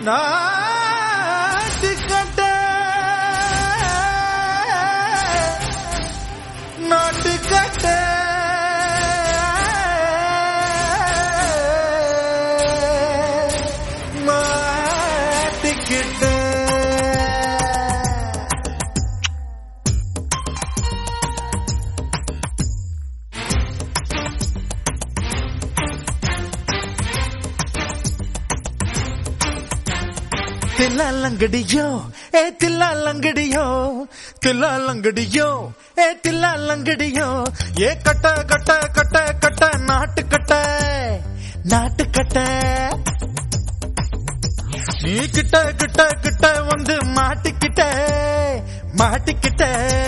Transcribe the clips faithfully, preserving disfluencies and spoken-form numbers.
நாட்டுக்கட்ட நாட்டுக்கட்ட மாட்டிக்கிட்ட தில்லாலங்கடியோ ஏ தில்லாலங்கடியோ தில்லாலங்கடியோ ஏ தில்லாலங்கடியோ ஏ கட்ட கட்ட கட்ட கட்ட நாட்டு கட்ட நாட்டு கட்ட நீ கிட்ட கிட்ட கிட்ட வந்து மாட்டிக்கிட்ட மாட்டிக்கிட்ட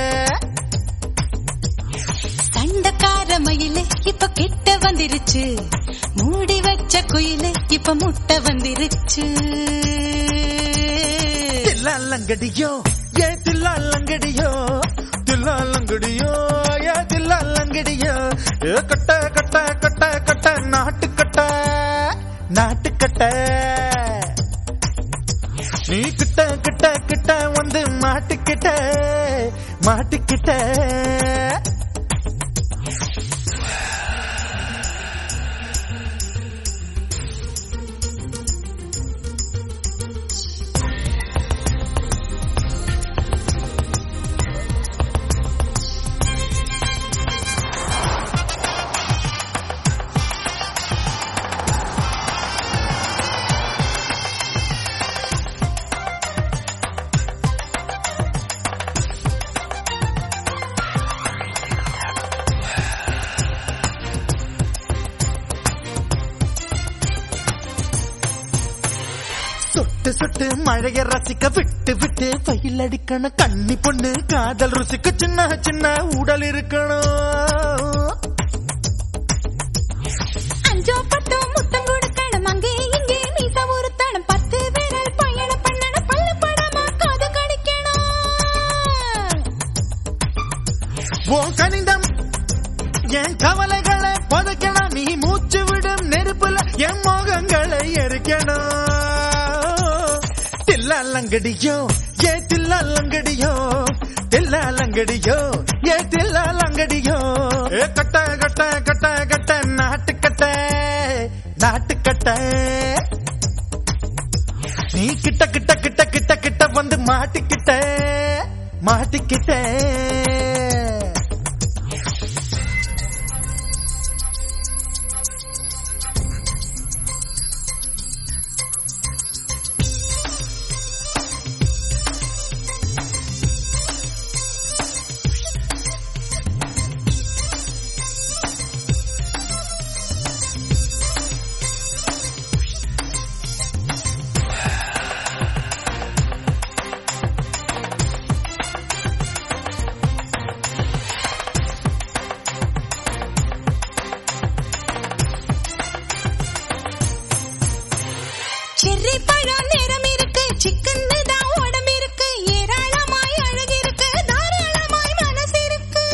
சண்டக்கார மயில இப்ப கிட்ட வந்துருச்சு மூடி வச்ச குயில இப்ப முட்டை வந்துருச்சு தில்லாலங்கடியோ ஏ தில்லாலங்கடியோ தில்லாலங்கடியோ ஏ தில்லாலங்கடியோ ஏ கட்ட கட்ட கட்ட கட்ட நாட்டு கட்ட நாட்டு கட்ட நீ கிட்ட கிட்ட கிட்ட வந்து மாட்டிக்கிட்ட மாட்டிக்கிட்ட சொட்டு சொட்டு மழைய ரசிக்க விட்டு விட்டு பயில் அடிக்கணும் கண்ணி பொண்ணு காதல் ருசிக்க சின்ன சின்ன உடல் இருக்கணும் அஞ்சோ பத்தோ முத்தம் கொடுக்கணும் அங்கே இங்கே மீச உருத்தணும் பத்து விரல் பயணம் பண்ணணும் பல்ல படமா காது கடிக்கணும் உன் கணிதம் என் கவலைகளை பதைக்கணும் நீ மூச்சு விடும் நெருப்புல என் மோகங்களை எரிக்கணும் தில்லாலங்கடியோ ஏ தில்லாலங்கடியோ தில்லாலங்கடியோ ஏ தில்லாலங்கடியோ ஏ கட்ட கட்ட கட்ட கட்ட நாட்டுக்கட்ட நாட்டுக்கட்ட நீ கிட்ட கிட்ட கிட்ட கிட்ட கிட்ட வந்து மாட்டிக்கிட்ட மாட்டிக்கிட்ட செர்ரி பழம் நிறம் இருக்கு சிக்கன் தான் உடம்பு இருக்கு ஏராளமாய் அழகு இருக்கு தாராளமாய் மனசு இருக்கு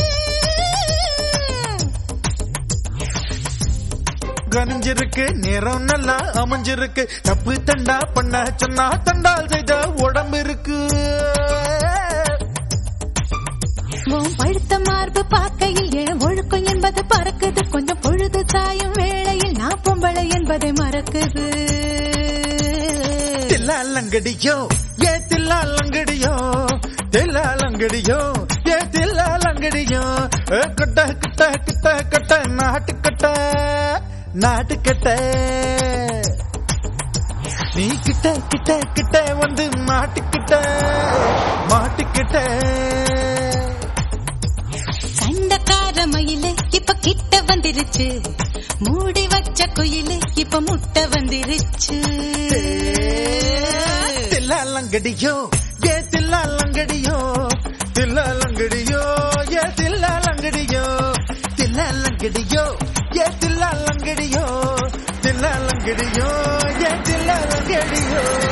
கனிஞ்சிருக்கு நிறம் நல்லா அமைஞ்சிருக்கு தப்பு தண்டா பண்ண சொன்னா தண்டால் செய்த உடம்பு இருக்கு உன் பழுத்த மார்பு பார்க்கையில் என் ஒழுக்கம் என்பது பறக்குது கொஞ்சம் பொழுது சாயும் வேளையில் நான் பொம்பளை என்பதை மறக்குது தில்லாலங்கடியோ ஏ தில்லாலங்கடியோ தில்லாலங்கடியோ ஏ தில்லாலங்கடியோ கட்ட கட்ட கட்ட கட்ட நாட்டுக்கட்ட நாட்டுக்கட்ட நீ கிட்ட கிட்ட கிட்ட வந்து மாட்டிக்கிட்ட மாட்டிக்கிட்ட சண்டக்கார மயில இப்ப கிட்ட வந்துருச்சு மூடி வச்ச குயில இப்ப முட்டை வந்துருச்சு தில்லாலங்கடியோ ஏ தில்லாலங்கடியோ தில்லாலங்கடியோ ஏ தில்லாலங்கடியோ தில்லாலங்கடியோ ஏ தில்லாலங்கடியோ தில்லாலங்கடியோ ஏ தில்லாலங்கடியோ